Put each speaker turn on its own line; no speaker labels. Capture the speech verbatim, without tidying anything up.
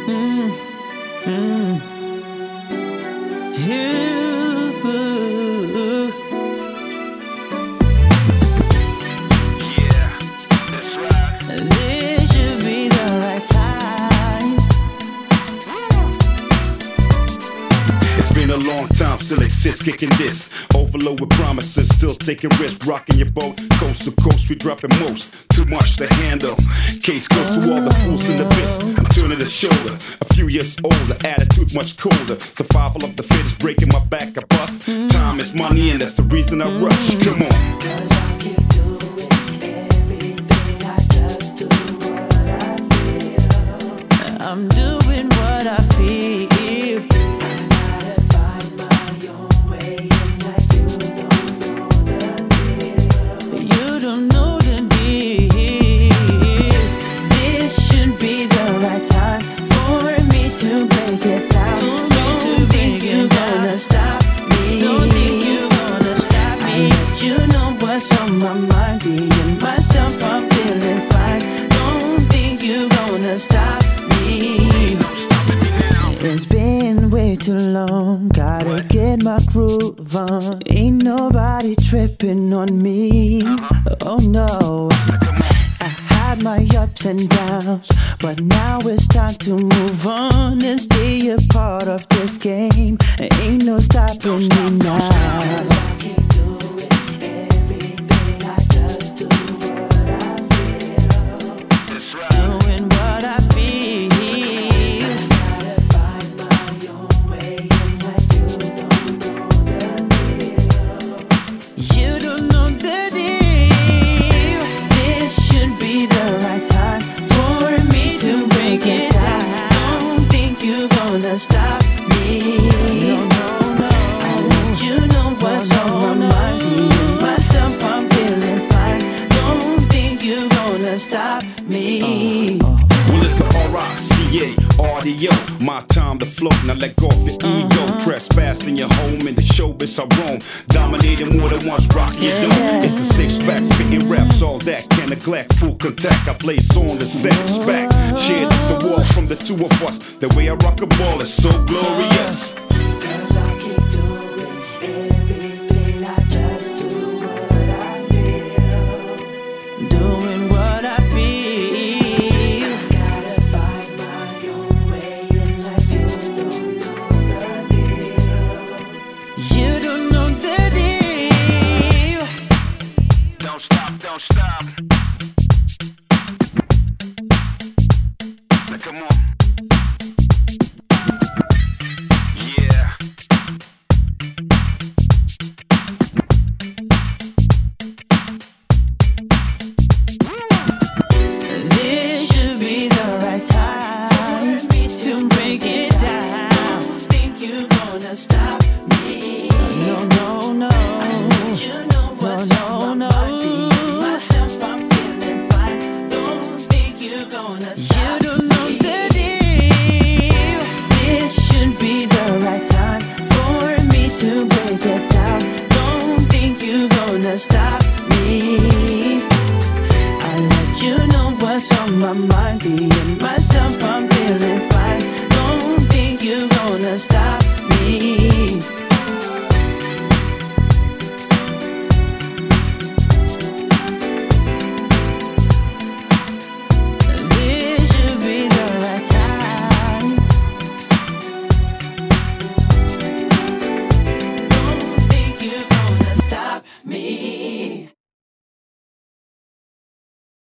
Mm, mm. You.
Yeah, that's right.
This should be the right time.
It's been a long time, still exists, kicking this. Overload with promises, still taking risks. Rocking your boat, coast to coast, we dropping most. Too much to handle. Case goes to all the fools in the biz. I'm turning the shoulder. A few years older, attitude much colder. Survival of the fittest, breaking my back, I bust. Time is money, and that's the reason I rush. Come on.
Cause I keep doing everything, I just do what I feel.
I'm doing what I feel.
I gotta find my own way in life, you don't know the deal.
You don't know the deal. This should be the right time for me to break it down. Don't think you're gonna stop me. Don't think you're gonna stop me. I let you know what's on my mind. Being myself, I'm feeling fine. Don't think you're gonna stop me. It's been way too long, gotta get my groove on. Ain't nobody tripping on me, oh no. I had my ups and downs, but now it's time to move on and stay a part of this game. Ain't no stopping me now.
Cause I keep doing everything, I just do what I feel.
That's right.
Doing what I feel.
Gotta find my own way in life, you don't know the deal.
You don't know the deal. This should be the right time for me to break it down. Don't think you're gonna stop me. No, no, no. I let you know what's on my mind. Being myself, I'm feeling fine. Don't think you're gonna stop me.
Well, it's the R I C A, R D O. My time to float, now let go of your ego. Trespassing your home in the showbiz I roam. Dominating more than once, rocking your dome. It's a six pack, spitting raps, all that. Can't neglect, full contact. I place on the satisfact. Shared the wall from the two of us. The way I rock a ball is so glorious.
Cause I keep doing everything, I just do what I feel.
Doing what I feel.
Gotta find my own way in life, you don't know the deal.
You don't know the deal.
Don't stop, don't stop. Now come on. Yeah.
This should be the right time for me to break it down. Don't think you're gonna stop me. No, no, no. You know what's on my mind. Being myself, I'm feeling fine. Don't think you're gonna stop me. You don't know the deal. This should be the right time for me to break it down. Don't think you're gonna stop me. I let you know what's on my mind. Being myself, I'm feeling fine. Don't think you're gonna stop me. This should be the right time. Don't think you're gonna stop me.